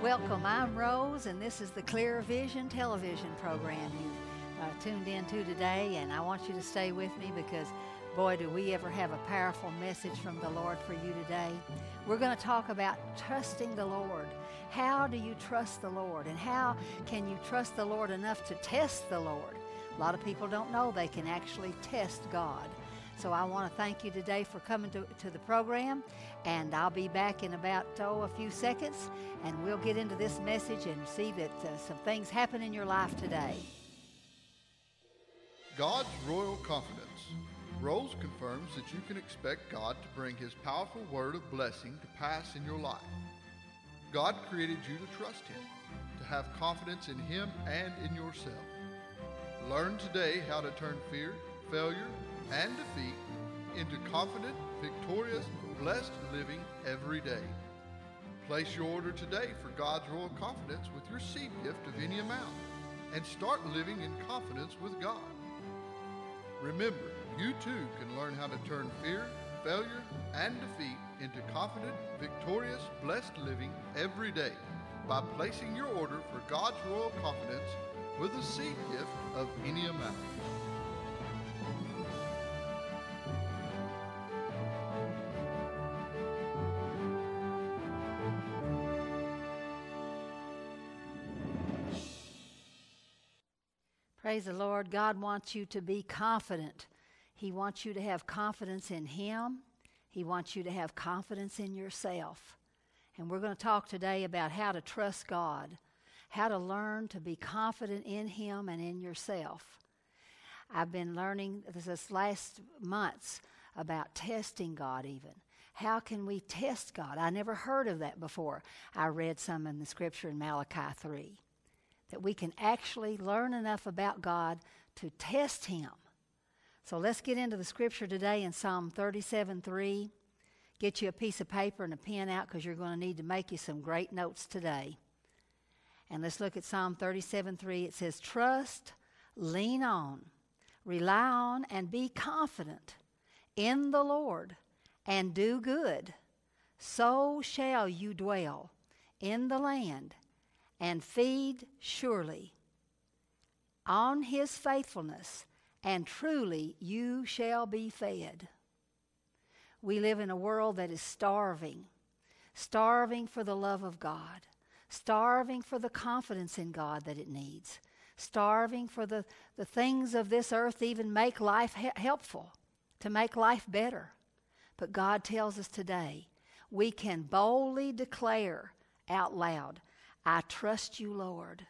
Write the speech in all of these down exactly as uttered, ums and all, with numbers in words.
Welcome, I'm Rose, and this is the Clear Vision television program you've uh, tuned in to today, and I want you to stay with me because, boy, do we ever have a powerful message from the Lord for you today. We're going to talk about trusting the Lord. How do you trust the Lord, and how can you trust the Lord enough to test the Lord? A lot of people don't know they can actually test God. So I want to thank you today for coming to, to the program, and I'll be back in about, oh, a few seconds, and we'll get into this message and see that uh, some things happen in your life today. God's royal confidence. Rose confirms that you can expect God to bring His powerful word of blessing to pass in your life. God created you to trust Him, to have confidence in Him and in yourself. Learn today how to turn fear, failure, and defeat into confident, victorious, blessed living every day. Place your order today for God's royal confidence with your seed gift of any amount, and start living in confidence with God. Remember, you too can learn how to turn fear, failure, and defeat into confident, victorious, blessed living every day by placing your order for God's royal confidence with a seed gift of any amount. Praise the Lord. God wants you to be confident. He wants you to have confidence in Him. He wants you to have confidence in yourself. And we're going to talk today about how to trust God, how to learn to be confident in Him and in yourself. I've been learning this last months about testing God even. How can we test God? I never heard of that before. I read some in the scripture in Malachi three. That we can actually learn enough about God to test Him. So let's get into the scripture today in Psalm thirty-seven three. Get you a piece of paper and a pen out because you're going to need to make you some great notes today. And let's look at Psalm thirty-seven three. It says, trust, lean on, rely on, and be confident in the Lord, and do good. So shall you dwell in the land, and feed surely on His faithfulness, and truly you shall be fed. We live in a world that is starving, starving for the love of God, starving for the confidence in God that it needs, starving for the, the things of this earth to even make life he- helpful, to make life better. But God tells us today we can boldly declare out loud, I trust you, Lord.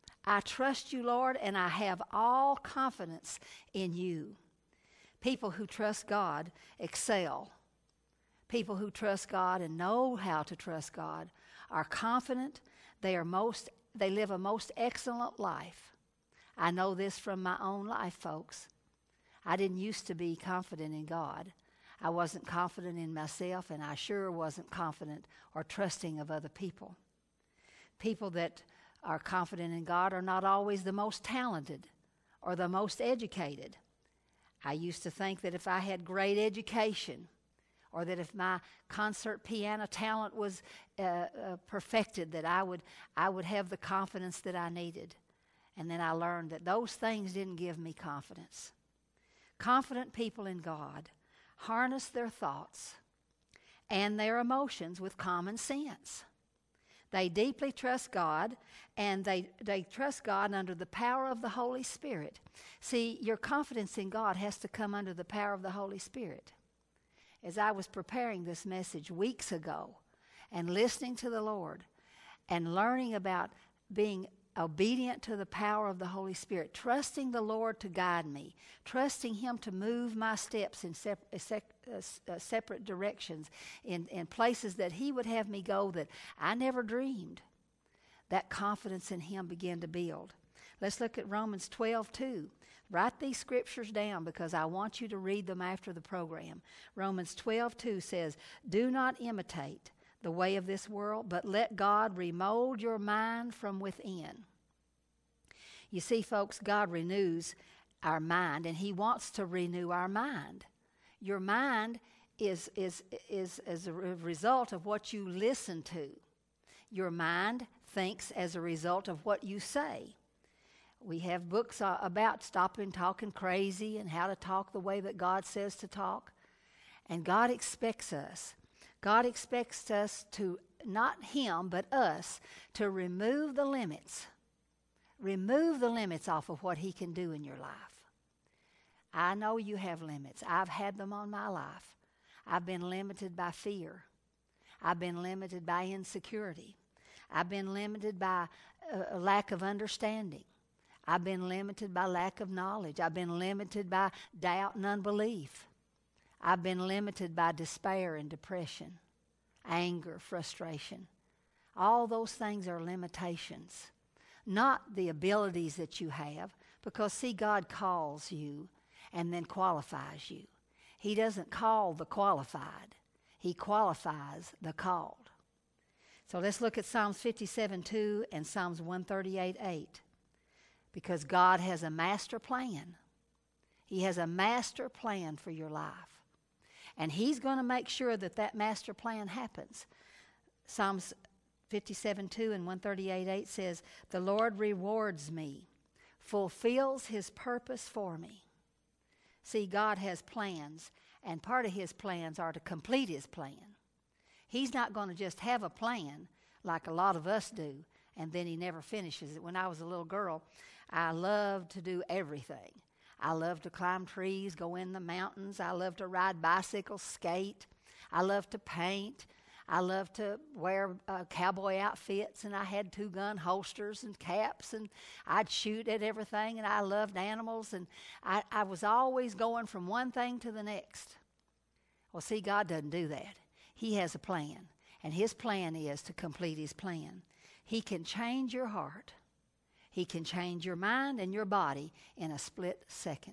I trust you, Lord, and I have all confidence in you. People who trust God excel. People who trust God and know how to trust God are confident. They are most, they live a most excellent life. I know this from my own life, folks. I didn't used to be confident in God. I wasn't confident in myself, and I sure wasn't confident or trusting of other people. People that are confident in God are not always the most talented or the most educated. I used to think that if I had great education, or that if my concert piano talent was uh, uh, perfected, that I would I would have the confidence that I needed. And then I learned that those things didn't give me confidence. Confident people in God harness their thoughts and their emotions with common sense. They deeply trust God, and they, they trust God under the power of the Holy Spirit. See, your confidence in God has to come under the power of the Holy Spirit. As I was preparing this message weeks ago and listening to the Lord and learning about being obedient to the power of the Holy Spirit, trusting the Lord to guide me, trusting Him to move my steps in sep- uh, sec- uh, uh, separate directions, in, in places that He would have me go that I never dreamed, that confidence in Him began to build. Let's look at Romans twelve two. Write these scriptures down because I want you to read them after the program. Romans twelve two says, do not imitate the way of this world, but let God remold your mind from within. You see, folks, God renews our mind, and He wants to renew our mind. Your mind is, is, is as a result of what you listen to. Your mind thinks as a result of what you say. We have books uh, about stopping talking crazy and how to talk the way that God says to talk. And God expects us. God expects us to, not him, but us, to remove the limits. Remove the limits off of what he can do in your life. I know you have limits. I've had them on my life. I've been limited by fear. I've been limited by insecurity. I've been limited by a lack of understanding. I've been limited by lack of knowledge. I've been limited by doubt and unbelief. I've been limited by despair and depression, anger, frustration. All those things are limitations, not the abilities that you have, because, see, God calls you and then qualifies you. He doesn't call the qualified. He qualifies the called. So let's look at Psalms fifty-seven two and Psalms one thirty-eight eight. Because God has a master plan. He has a master plan for your life. And he's going to make sure that that master plan happens. Psalms fifty-seven two and one thirty-eight eight says, "The Lord rewards me, fulfills his purpose for me." See, God has plans, and part of his plans are to complete his plan. He's not going to just have a plan like a lot of us do, and then he never finishes it. When I was a little girl, I loved to do everything. I loved to climb trees, go in the mountains. I loved to ride bicycles, skate. I loved to paint. I loved to wear uh, cowboy outfits, and I had two-gun holsters and caps, and I'd shoot at everything, and I loved animals, and I, I was always going from one thing to the next. Well, see, God doesn't do that. He has a plan, and his plan is to complete his plan. He can change your heart. He can change your mind and your body in a split second.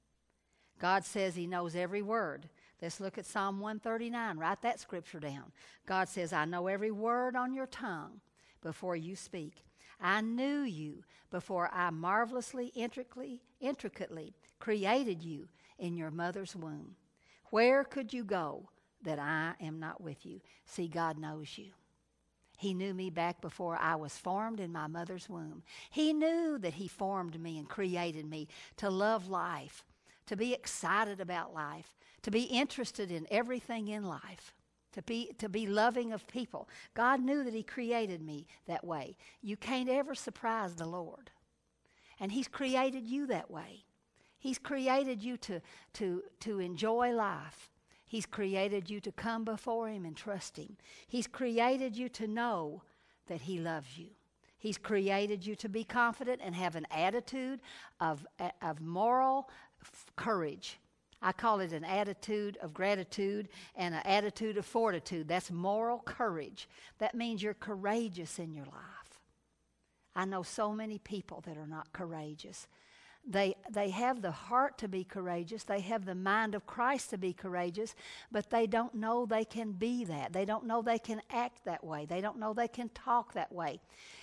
God says he knows every word. Let's look at Psalm one thirty-nine. Write that scripture down. God says, "I know every word on your tongue before you speak. I knew you before I marvelously, intricately, intricately created you in your mother's womb. Where could you go that I am not with you?" See, God knows you. He knew me back before I was formed in my mother's womb. He knew that he formed me and created me to love life, to be excited about life, to be interested in everything in life, to be, to be loving of people. God knew that he created me that way. You can't ever surprise the Lord. And he's created you that way. He's created you to, to, to enjoy life. He's created you to come before him and trust him. He's created you to know that he loves you. He's created you to be confident and have an attitude of, of moral courage. I call it an attitude of gratitude and an attitude of fortitude. That's moral courage. That means you're courageous in your life. I know so many people that are not courageous. They they have the heart to be courageous. They have the mind of Christ to be courageous, but they don't know they can be that. They don't know they can act that way. They don't know they can talk that way.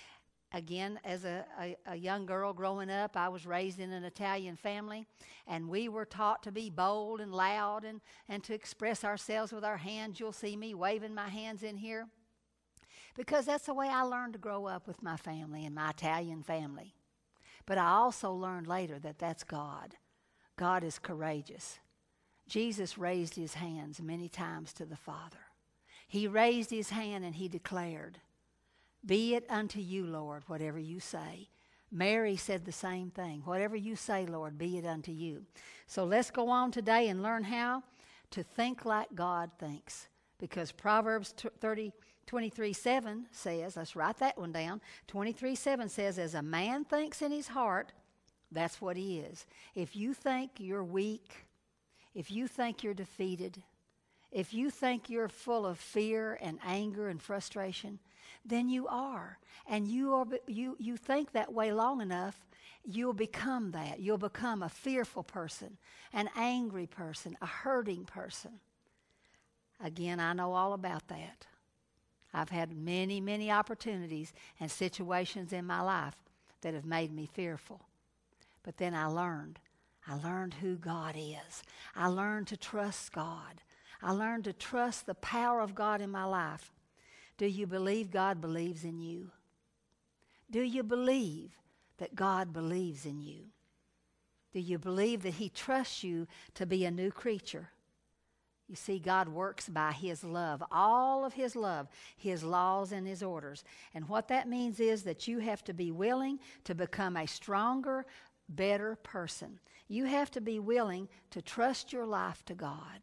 Again, as a, a, a young girl growing up, I was raised in an Italian family, and we were taught to be bold and loud and, and to express ourselves with our hands. You'll see me waving my hands in here, because that's the way I learned to grow up with my family and my Italian family. But I also learned later that that's God. God is courageous. Jesus raised his hands many times to the Father. He raised his hand and he declared, "Be it unto you, Lord, whatever you say." Mary said the same thing. Whatever you say, Lord, be it unto you. So let's go on today and learn how to think like God thinks. Because Proverbs thirty, twenty-three seven says, let's write that one down. twenty-three seven says, "As a man thinks in his heart, that's what he is." If you think you're weak, if you think you're defeated, if you think you're full of fear and anger and frustration, then you are. And you are you you think that way long enough, you'll become that. You'll become a fearful person, an angry person, a hurting person. Again, I know all about that. I've had many, many opportunities and situations in my life that have made me fearful. But then I learned. I learned who God is. I learned to trust God. I learned to trust the power of God in my life. Do you believe God believes in you? Do you believe that God believes in you? Do you believe that He trusts you to be a new creature? You see, God works by His love, all of His love, His laws and His orders. And what that means is that you have to be willing to become a stronger, better person. You have to be willing to trust your life to God.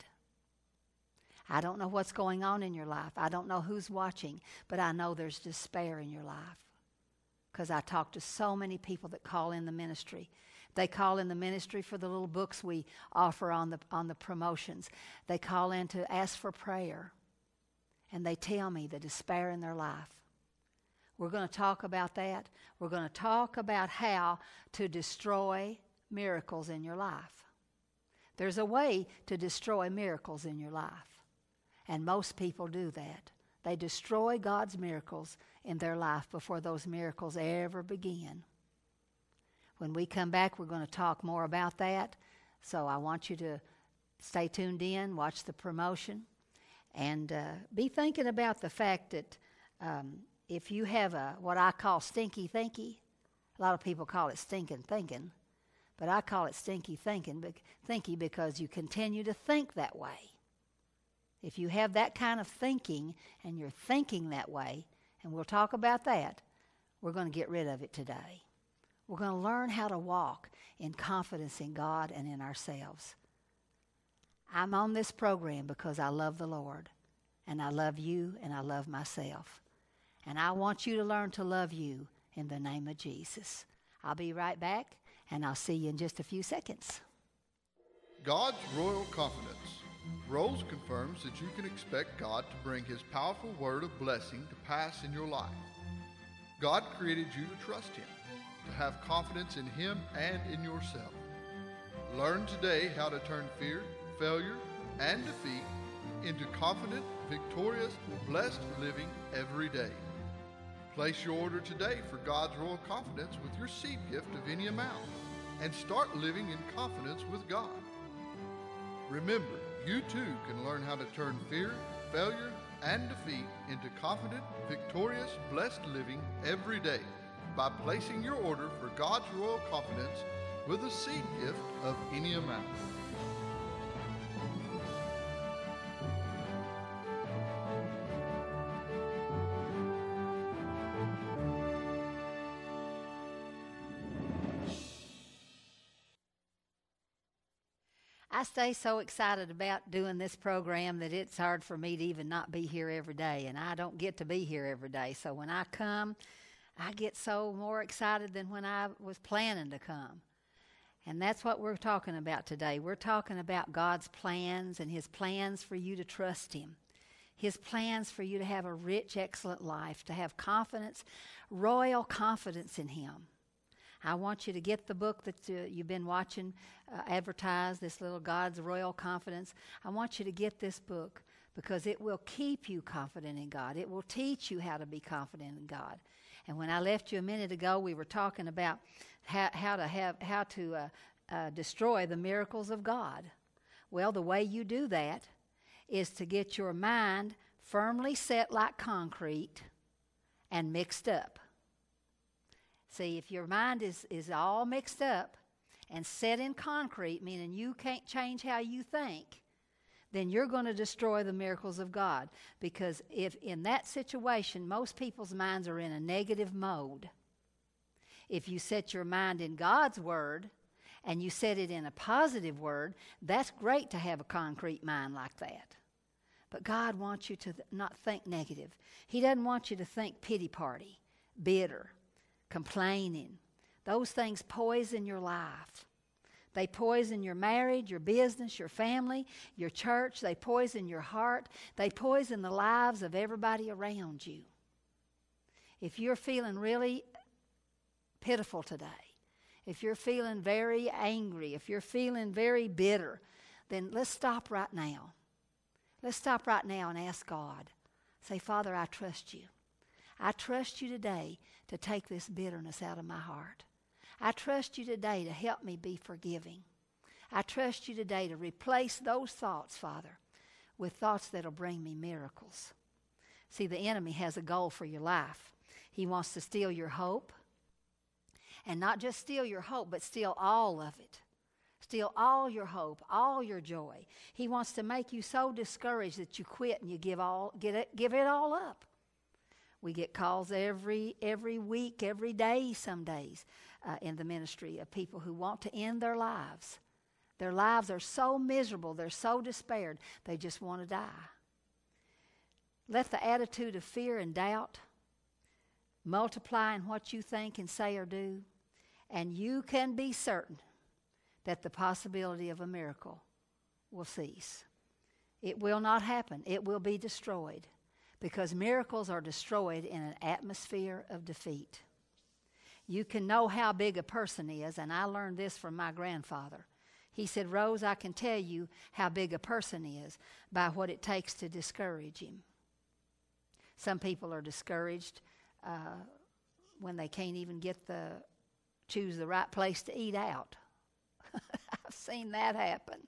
I don't know what's going on in your life. I don't know who's watching, but I know there's despair in your life. Because I talk to so many people that call in the ministry. They call in the ministry for the little books we offer on the on the promotions. They call in to ask for prayer. And they tell me the despair in their life. We're going to talk about that. We're going to talk about how to destroy miracles in your life. There's a way to destroy miracles in your life. And most people do that. They destroy God's miracles in their life before those miracles ever begin. When we come back, we're going to talk more about that. So I want you to stay tuned in, watch the promotion, and uh, be thinking about the fact that um, if you have a what I call stinky thinky, a lot of people call it stinking thinking, but I call it stinky thinking, thinky because you continue to think that way. If you have that kind of thinking and you're thinking that way, and we'll talk about that, we're going to get rid of it today. We're going to learn how to walk in confidence in God and in ourselves. I'm on this program because I love the Lord, and I love you, and I love myself. And I want you to learn to love you in the name of Jesus. I'll be right back, and I'll see you in just a few seconds. God's royal confidence. Rose confirms that you can expect God to bring His powerful word of blessing to pass in your life. God created you to trust Him, to have confidence in Him and in yourself. Learn today how to turn fear, failure, and defeat into confident, victorious, blessed living every day. Place your order today for God's royal confidence with your seed gift of any amount, and start living in confidence with God. Remember, you too can learn how to turn fear, failure, and defeat into confident, victorious, blessed living every day by placing your order for God's royal confidence with a seed gift of any amount. I stay so excited about doing this program that it's hard for me to even not be here every day, and I don't get to be here every day. So when I come, I get so more excited than when I was planning to come. And that's what we're talking about today. We're talking about God's plans and His plans for you to trust Him. His plans for you to have a rich, excellent life, to have confidence, royal confidence in Him. I want you to get the book that uh, you've been watching uh, advertised, this little God's Royal Confidence. I want you to get this book because it will keep you confident in God. It will teach you how to be confident in God. And when I left you a minute ago, we were talking about how, how to have how to uh, uh, destroy the miracles of God. Well, the way you do that is to get your mind firmly set like concrete and mixed up. See, if your mind is, is all mixed up and set in concrete, meaning you can't change how you think, then you're going to destroy the miracles of God. Because if in that situation, most people's minds are in a negative mode. If you set your mind in God's word and you set it in a positive word, that's great to have a concrete mind like that. But God wants you to th- not think negative. He doesn't want you to think pity party, bitter, complaining. Those things poison your life. They poison your marriage, your business, your family, your church. They poison your heart. They poison the lives of everybody around you. If you're feeling really pitiful today, if you're feeling very angry, if you're feeling very bitter, then let's stop right now. Let's stop right now and ask God. Say, Father, I trust you. I trust you today to take this bitterness out of my heart. I trust you today to help me be forgiving. I trust you today to replace those thoughts, Father, with thoughts that will bring me miracles. See, the enemy has a goal for your life. He wants to steal your hope. And not just steal your hope, but steal all of it. Steal all your hope, all your joy. He wants to make you so discouraged that you quit and you give all get it, give it all up. We get calls every every week, every day, some days uh, in the ministry of people who want to end their lives. Their lives are so miserable, they're so despaired, they just want to die. Let the attitude of fear and doubt multiply in what you think and say or do, and you can be certain that the possibility of a miracle will cease. It will not happen. It will be destroyed, because miracles are destroyed in an atmosphere of defeat. You can know how big a person is, and I learned this from my grandfather. He said, Rose, I can tell you how big a person is by what it takes to discourage him. Some people are discouraged uh, when they can't even get the choose the right place to eat out. I've seen that happen.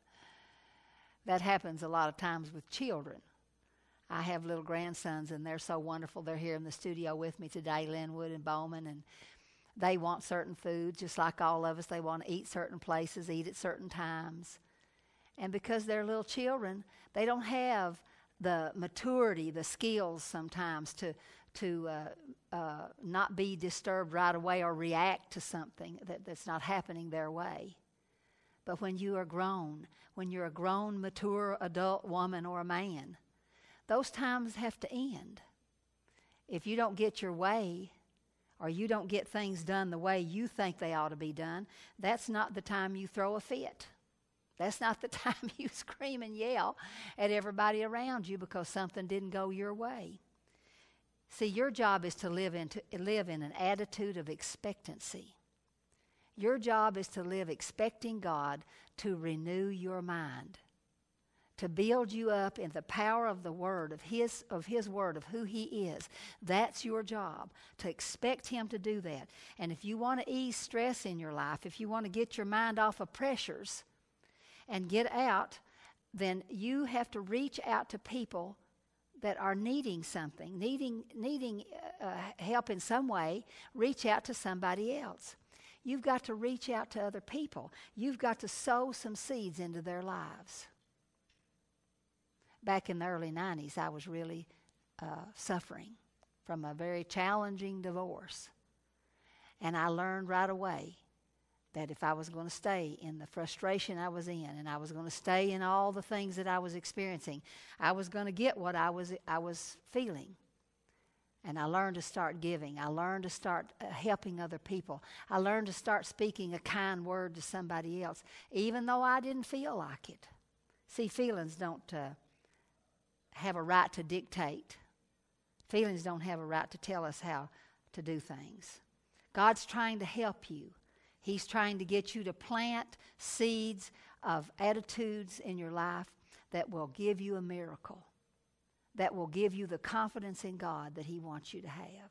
That happens a lot of times with children. I have little grandsons, and they're so wonderful. They're here in the studio with me today, Linwood and Bowman, and they want certain foods, just like all of us. They want to eat certain places, eat at certain times. And because they're little children, they don't have the maturity, the skills sometimes to to uh, uh, not be disturbed right away or react to something that, that's not happening their way. But when you are grown, when you're a grown, mature adult woman or a man, those times have to end. If you don't get your way, or you don't get things done the way you think they ought to be done, that's not the time you throw a fit. That's not the time you scream and yell at everybody around you because something didn't go your way. See, your job is to live in, to live in an attitude of expectancy. Your job is to live expecting God to renew your mind, to build you up in the power of the Word, of His, of His Word, of who He is. That's your job, to expect Him to do that. And if you want to ease stress in your life, if you want to get your mind off of pressures and get out, then you have to reach out to people that are needing something, needing, needing uh, help in some way. Reach out to somebody else. You've got to reach out to other people. You've got to sow some seeds into their lives. Back in the early nineties, I was really uh, suffering from a very challenging divorce. And I learned right away that if I was going to stay in the frustration I was in, and I was going to stay in all the things that I was experiencing, I was going to get what I was I was feeling. And I learned to start giving. I learned to start uh, helping other people. I learned to start speaking a kind word to somebody else, even though I didn't feel like it. See, feelings don't uh, have a right to dictate. Feelings don't have a right to tell us how to do things. God's trying to help you. He's trying to get you to plant seeds of attitudes in your life that will give you a miracle, that will give you the confidence in God that He wants you to have.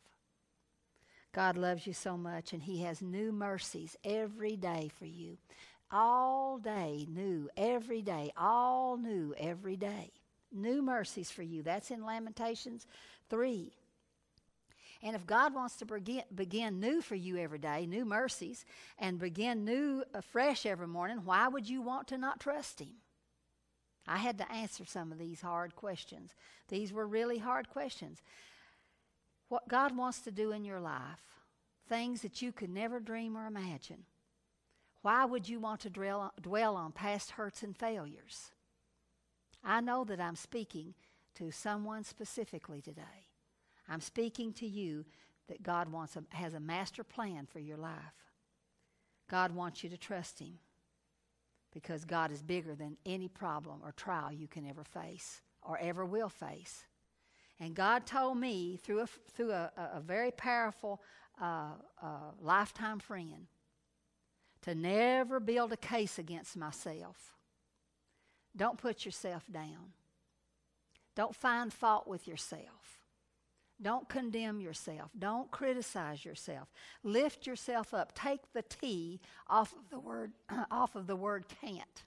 God loves you so much, and He has new mercies every day for you. All day new, every day, all new every day. New mercies for you. That's in Lamentations three. And if God wants to begin, begin new for you every day, new mercies, and begin new afresh every morning, why would you want to not trust Him? I had to answer some of these hard questions. These were really hard questions. What God wants to do in your life, things that you could never dream or imagine. Why would you want to dwell, dwell on past hurts and failures? I know that I'm speaking to someone specifically today. I'm speaking to you that God wants a, has a master plan for your life. God wants you to trust Him because God is bigger than any problem or trial you can ever face or ever will face. And God told me through a, through a, a very powerful uh, uh, lifetime friend to never build a case against myself. Don't put yourself down. Don't find fault with yourself. Don't condemn yourself. Don't criticize yourself. Lift yourself up. Take the T off of the word off of the word can't.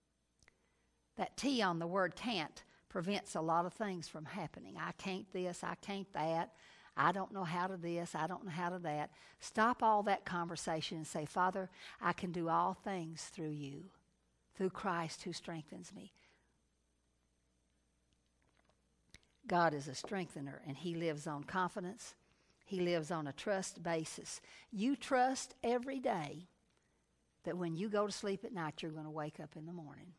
That T on the word can't prevents a lot of things from happening. I can't this, I can't that. I don't know how to this, I don't know how to that. Stop all that conversation and say, Father, I can do all things through you, through Christ who strengthens me. God is a strengthener, and he lives on confidence. He lives on a trust basis. You trust every day that when you go to sleep at night, you're going to wake up in the morning.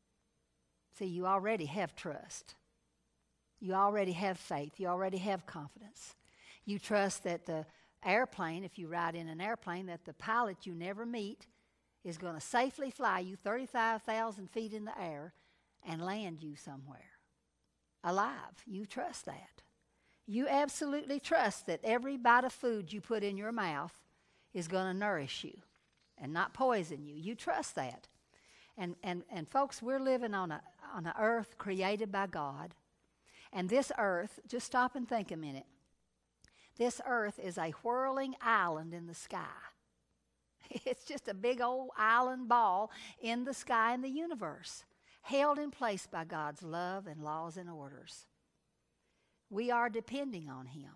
See, you already have trust. You already have faith. You already have confidence. You trust that the airplane, if you ride in an airplane, that the pilot you never meet is going to safely fly you thirty-five thousand feet in the air and land you somewhere alive. You trust that. You absolutely trust that every bite of food you put in your mouth is going to nourish you and not poison you. You trust that. And, and, and folks, we're living on a, on an earth created by God. And this earth, just stop and think a minute. This earth is a whirling island in the sky. It's just a big old island ball in the sky in the universe, held in place by God's love and laws and orders. We are depending on him.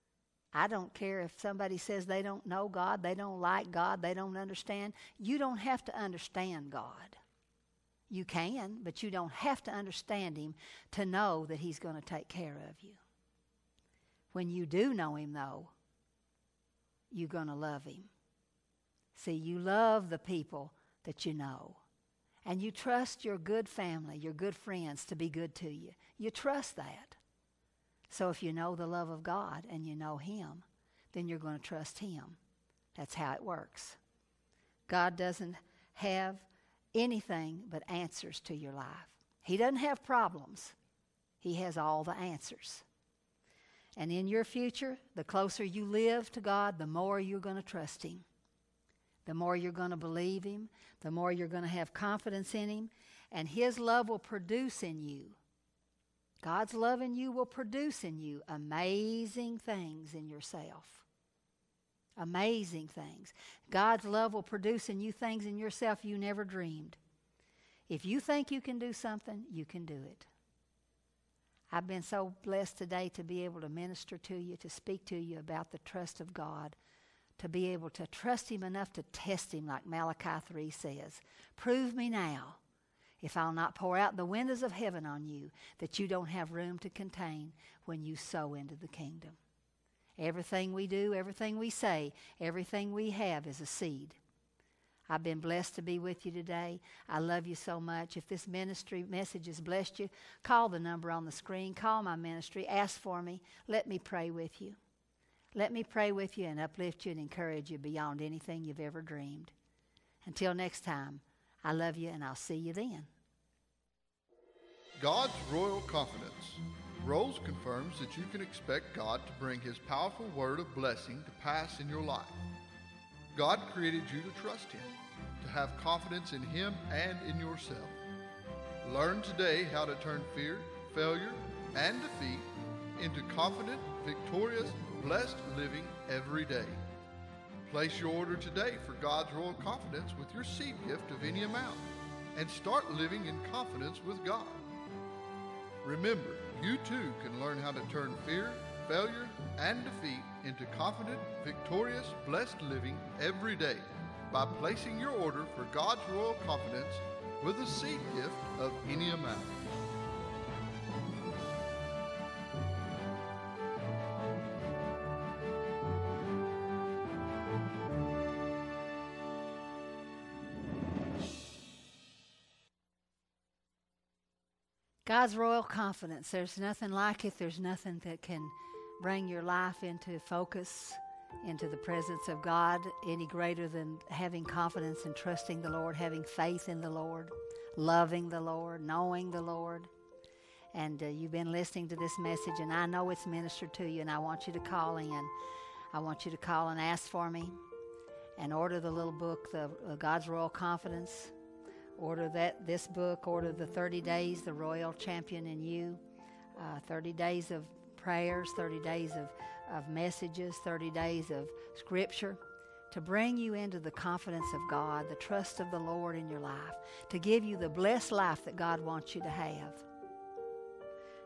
I don't care if somebody says they don't know God, they don't like God, they don't understand. You don't have to understand God. You can, but you don't have to understand him to know that he's going to take care of you. When you do know him, though, you're going to love him. See, you love the people that you know. And you trust your good family, your good friends to be good to you. You trust that. So if you know the love of God and you know him, then you're going to trust him. That's how it works. God doesn't have anything but answers to your life. He doesn't have problems. He has all the answers. And in your future, the closer you live to God, the more you're going to trust him. The more you're going to believe him, the more you're going to have confidence in him, and his love will produce in you. God's love in you will produce in you amazing things in yourself. Amazing things. God's love will produce in you things in yourself you never dreamed. If you think you can do something, you can do it. I've been so blessed today to be able to minister to you, to speak to you about the trust of God, to be able to trust him enough to test him like Malachi three says. Prove me now, if I'll not pour out the windows of heaven on you, that you don't have room to contain when you sow into the kingdom. Everything we do, everything we say, everything we have is a seed. I've been blessed to be with you today. I love you so much. If this ministry message has blessed you, call the number on the screen. Call my ministry. Ask for me. Let me pray with you. Let me pray with you and uplift you and encourage you beyond anything you've ever dreamed. Until next time, I love you and I'll see you then. God's royal confidence. Rose confirms that you can expect God to bring his powerful word of blessing to pass in your life. God created you to trust him, to have confidence in him and in yourself. Learn today how to turn fear, failure, and defeat into confident, victorious, blessed living every day. Place your order today for God's royal confidence with your seed gift of any amount and start living in confidence with God. Remember, you too can learn how to turn fear, failure, and defeat into confident, victorious, blessed living every day by placing your order for God's royal confidence with a seed gift of any amount. God's royal confidence. There's nothing like it. There's nothing that can bring your life into focus, into the presence of God, any greater than having confidence and trusting the Lord, having faith in the Lord, loving the Lord, knowing the Lord. And uh, you've been listening to this message, and I know it's ministered to you, and I want you to call in. I want you to call and ask for me and order the little book, the uh, God's Royal Confidence. Order that this book, order the thirty days, the Royal Champion in You, uh, thirty days of prayers, thirty days of, of messages, thirty days of scripture to bring you into the confidence of God, the trust of the Lord in your life, to give you the blessed life that God wants you to have.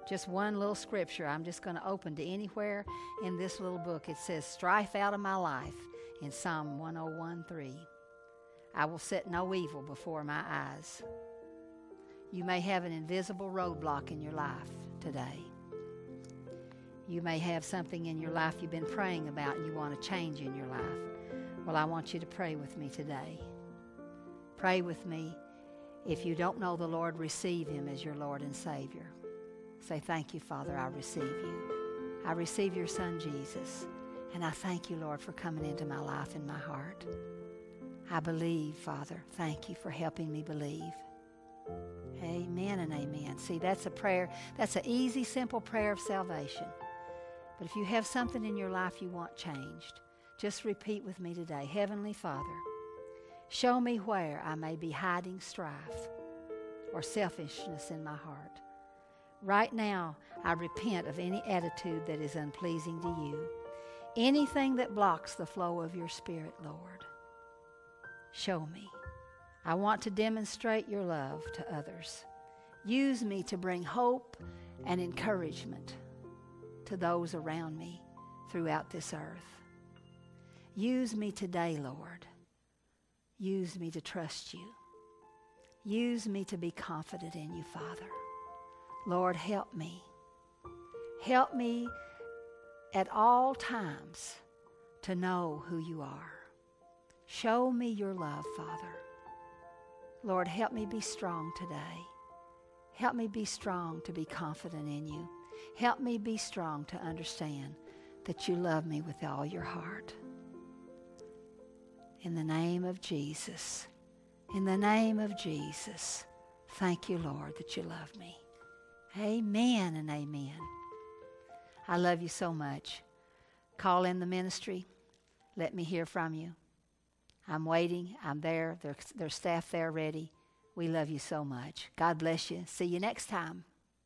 Just one little scripture. I'm just going to open to anywhere in this little book. It says, strife out of my life in Psalm one oh one three. I will set no evil before my eyes. You may have an invisible roadblock in your life today. You may have something in your life you've been praying about and you want to change in your life. Well, I want you to pray with me today. Pray with me. If you don't know the Lord, receive Him as your Lord and Savior. Say, thank you, Father, I receive you. I receive your Son, Jesus. And I thank you, Lord, for coming into my life and my heart. I believe, Father. Thank you for helping me believe. Amen and amen. See, that's a prayer. That's an easy, simple prayer of salvation. But if you have something in your life you want changed, just repeat with me today. Heavenly Father, show me where I may be hiding strife or selfishness in my heart. Right now, I repent of any attitude that is unpleasing to you. Anything that blocks the flow of your Spirit, Lord. Show me. I want to demonstrate your love to others. Use me to bring hope and encouragement to those around me throughout this earth. Use me today, Lord. Use me to trust you. Use me to be confident in you, Father. Lord, help me. Help me at all times to know who you are. Show me your love, Father. Lord, help me be strong today. Help me be strong to be confident in you. Help me be strong to understand that you love me with all your heart. In the name of Jesus, in the name of Jesus, thank you, Lord, that you love me. Amen and amen. I love you so much. Call in the ministry. Let me hear from you. I'm waiting. I'm there. There, there's staff there ready. We love you so much. God bless you. See you next time.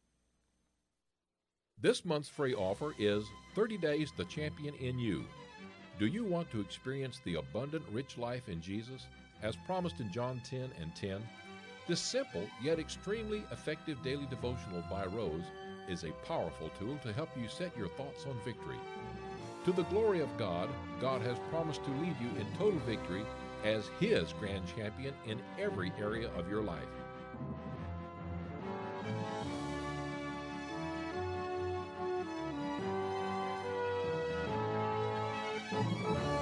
This month's free offer is thirty days The Champion in You. Do you want to experience the abundant, rich life in Jesus as promised in John ten and ten? This simple yet extremely effective daily devotional by Rose is a powerful tool to help you set your thoughts on victory. To the glory of God, God has promised to lead you in total victory as His grand champion in every area of your life. Thank you.